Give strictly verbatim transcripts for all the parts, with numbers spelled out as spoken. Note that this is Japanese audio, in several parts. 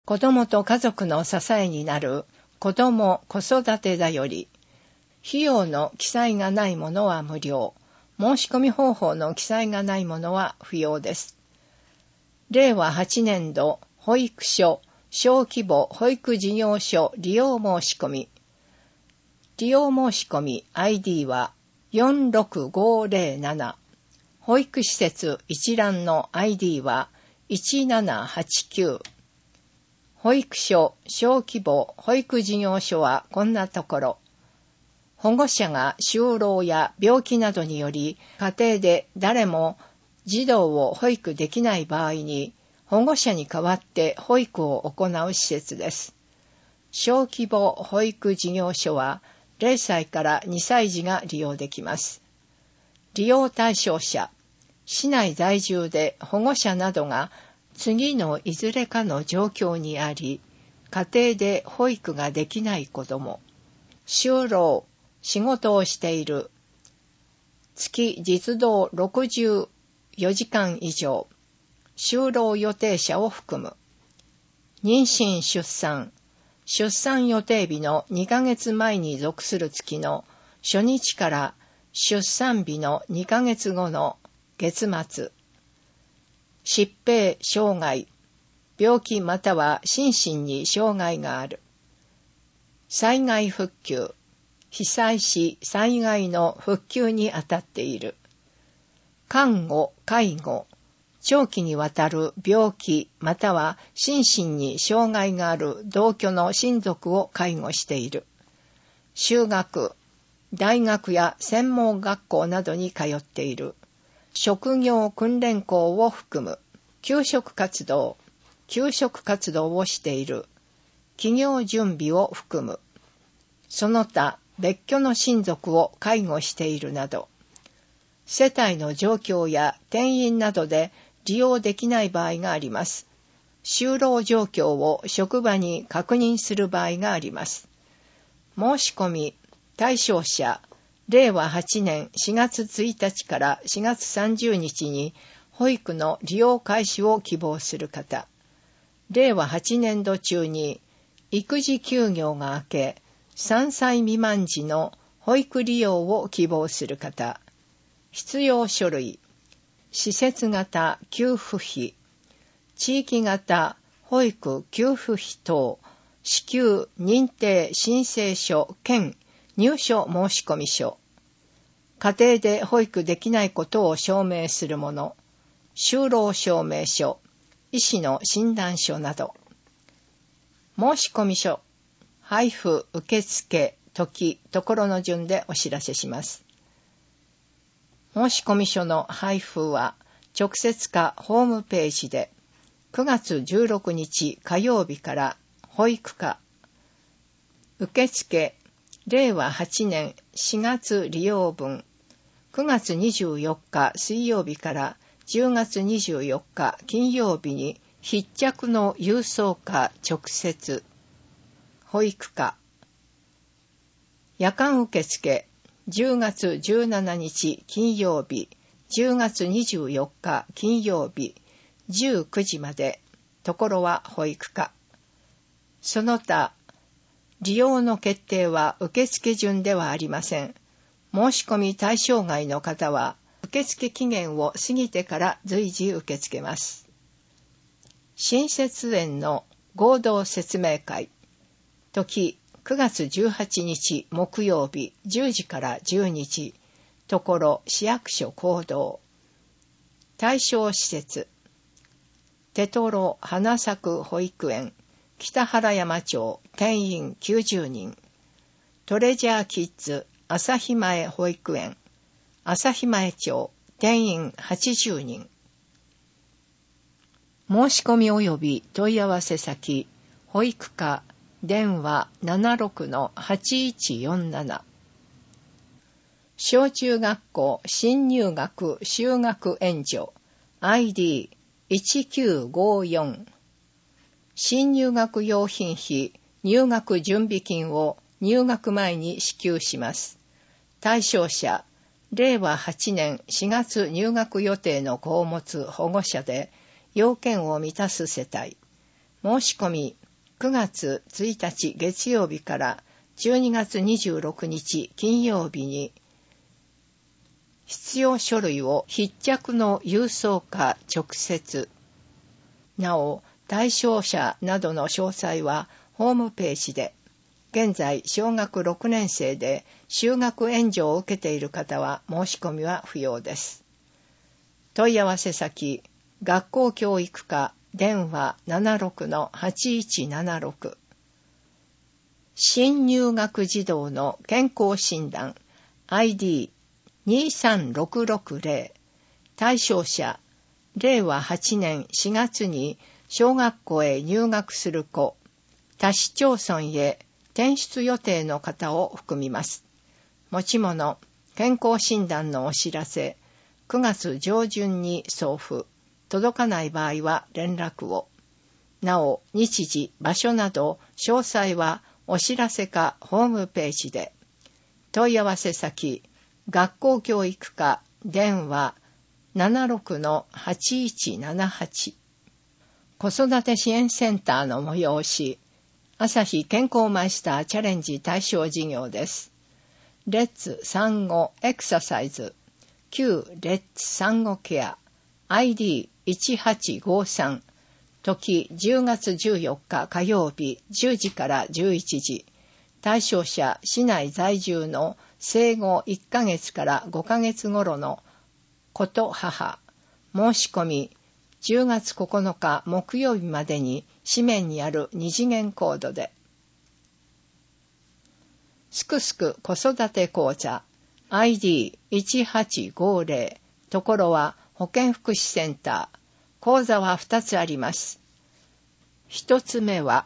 子どもと家族の支えになる子ども子育てだより、費用の記載がないものは無料、申し込み方法の記載がないものは不要です。れいわはちねんど保育所小規模保育事業所利用申し込み。利用申し込み アイディー はよんろくごぜろなな。保育施設一覧の アイディー はいちななはちきゅう。保育所小規模保育事業所はこんなところ。保護者が就労や病気などにより家庭で誰も児童を保育できない場合に保護者に代わって保育を行う施設です。小規模保育事業所はれいさいからにさい児が利用できます。利用対象者、市内在住で保護者などが次のいずれかの状況にあり、家庭で保育ができない子ども、就労、仕事をしている、月実働ろくじゅうよじかん以上、就労予定者を含む、妊娠出産、出産予定日のにかげつまえに属する月の初日から出産日のにかげつごの月末、疾病、障害、病気または心身に障害がある、災害復旧、被災し災害の復旧にあたっている、看護、介護、長期にわたる病気または心身に障害がある同居の親族を介護している、就学、大学や専門学校などに通っている、職業訓練校を含む、給食活動、給食活動をしている、起業準備を含む、その他別居の親族を介護しているなど、世帯の状況や転院などで利用できない場合があります。就労状況を職場に確認する場合があります。申し込み、対象者、れいわはちねんしがつついたちからしがつさんじゅうにちに保育の利用開始を希望する方、れいわはちねんど中に育児休業が明け、さんさい未満児の保育利用を希望する方、必要書類、施設型給付費、地域型保育給付費等、支給認定申請書兼入所申込書、家庭で保育できないことを証明するもの、就労証明書、医師の診断書など、申込書、配布受付時ところの順でお知らせします。申込書の配布は直接かホームページでくがつじゅうろくにち火曜日から保育課、受付れいわはちねんしがつ利用分、くがつにじゅうよっか水曜日からじゅうがつにじゅうよっか金曜日に必着の郵送か直接、保育課、夜間受付じゅうがつじゅうしちにち金曜日、じゅうがつにじゅうよっか金曜日、じゅうくじまで、ところは保育課。その他、利用の決定は受付順ではありません。申し込み対象外の方は、受付期限を過ぎてから随時受け付けます。新設園の合同説明会、時くがつじゅうはちにち木曜日じゅうじからじゅうにじ、ところ市役所講堂、対象施設、手取花咲く保育園、北原山町、定員きゅうじゅうにん、トレジャーキッズ、朝日前保育園、朝日前町、定員はちじゅうにん。申し込み及び問い合わせ先、保育課、電話 ななろくのはちいちよんなな。小中学校新入学就学援助 アイディーいちきゅうごよん、新入学用品費入学準備金を入学前に支給します。対象者、れいわはちねんしがつ入学予定の子を持つ保護者で要件を満たす世帯、 申し込みくがつついたち月曜日からじゅうにがつにじゅうろくにち金曜日に必要書類を必着の郵送か直接。なお、対象者などの詳細はホームページで、現在小学ろくねん生で就学援助を受けている方は申し込みは不要です。問い合わせ先、学校教育課電話 ななろくのはちいちななろく。新入学児童の健康診断 アイディーにさんろくろくゼロ 対象者れいわはちねんしがつに小学校へ入学する子、他市町村へ転出予定の方を含みます。持ち物、健康診断のお知らせ、くがつ上旬に送付、届かない場合は連絡を。なお、日時、場所など詳細はお知らせかホームページで。問い合わせ先、学校教育課電話 ななろくのはちいちななはち。子育て支援センターの催し、朝日健康マイスターチャレンジ対象事業です。レッツ産後エクササイズ、旧レッツ産後ケア、アイディーいちはちごさん、時じゅうがつじゅうよっか火曜日じゅうじからじゅういちじ、対象者市内在住の生後いっかげつからごかげつ頃の子と母、申し込みじゅうがつここのか木曜日までに紙面にある二次元コードで。すくすく子育て講座 アイディーいちはちごゼロ、ところは保健福祉センター。講座はふたつあります。ひとつめは、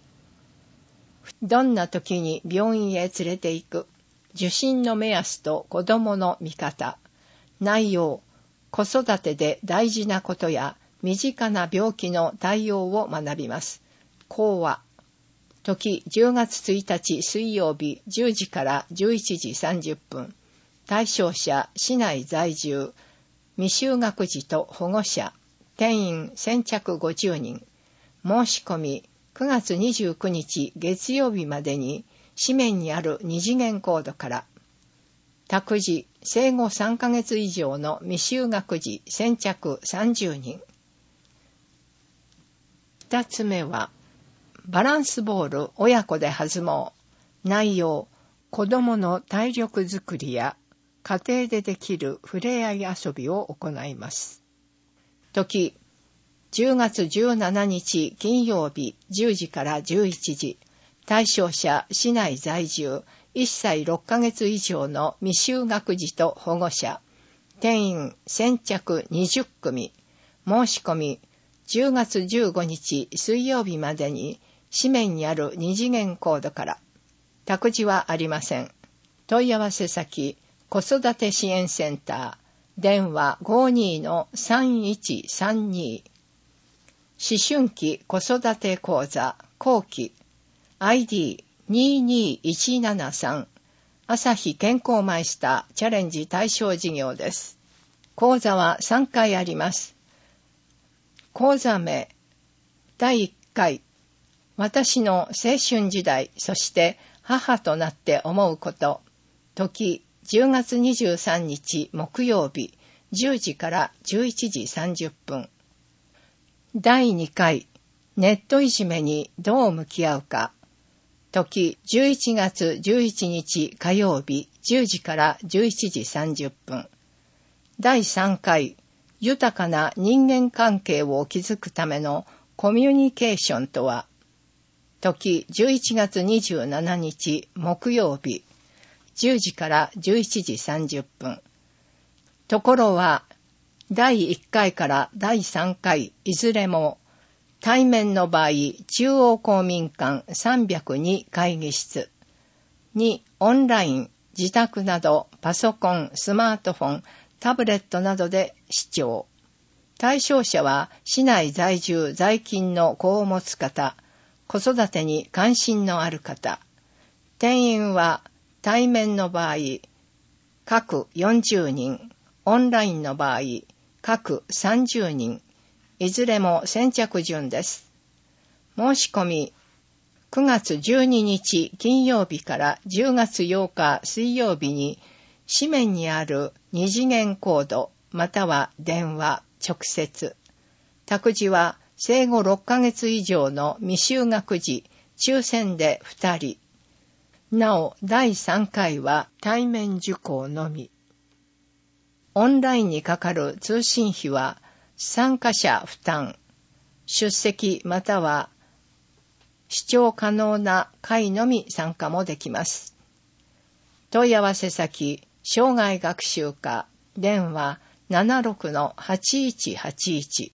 どんな時に病院へ連れて行く、受診の目安と子どもの見方。内容、子育てで大事なことや身近な病気の対応を学びます。講話、時じゅうがつついたち水曜日じゅうじからじゅういちじさんじゅっぷん。対象者市内在住、未就学児と保護者、定員先着ごじゅうにん。申し込みくがつにじゅうくにち月曜日までに紙面にある二次元コードから。託児、生後さんかげつ以上の未就学児先着さんじゅうにん。二つ目は、バランスボール親子で弾もう。内容、子どもの体力づくりや家庭でできるふれあい遊びを行います。時、じゅうがつじゅうしちにち金曜日じゅうじからじゅういちじ。対象者市内在住いっさいろっかげつ以上の未就学児と保護者。定員先着にじゅっくみ。申し込みじゅうがつじゅうごにち水曜日までに紙面にある二次元コードから。託児はありません。問い合わせ先、子育て支援センター、電話 ごーにーのさんいちさんに。思春期子育て講座後期 アイディーにーにーいちななさん、朝日健康マイスターチャレンジ対象事業です。講座はさんかいあります。講座名、だいいっかい、私の青春時代、そして母となって思うこと。時、じゅうがつにじゅうさんにち木曜日、じゅうじからじゅういちじさんじゅっぷん。だいにかい、ネットいじめにどう向き合うか。時、じゅういちがつじゅういちにち火曜日、じゅうじからじゅういちじさんじゅっぷん。だいさんかい、豊かな人間関係を築くためのコミュニケーションとは。時、じゅういちがつにじゅうしちにち木曜日、じゅうじからじゅういちじさんじゅっぷん。ところは、だいいっかいからだいさんかい、いずれも、対面の場合、中央公民館さんびゃくに会議室。に、オンライン、自宅など、パソコン、スマートフォン、タブレットなどで視聴。対象者は、市内在住在勤の子を持つ方、子育てに関心のある方。定員は、対面の場合、各よんじゅうにん、オンラインの場合、各さんじゅうにん、いずれも先着順です。 申し込み、くがつじゅうににち金曜日からじゅうがつようか水曜日に、紙面にある二次元コード、または電話、直接。託児は生後ろっかげつ以上の未就学児、抽選でふたり。なお、だいさんかいは対面受講のみ。オンラインにかかる通信費は参加者負担。出席または視聴可能な会のみ参加もできます。問い合わせ先、生涯学習課、電話 ななろくのはちいちはちいち。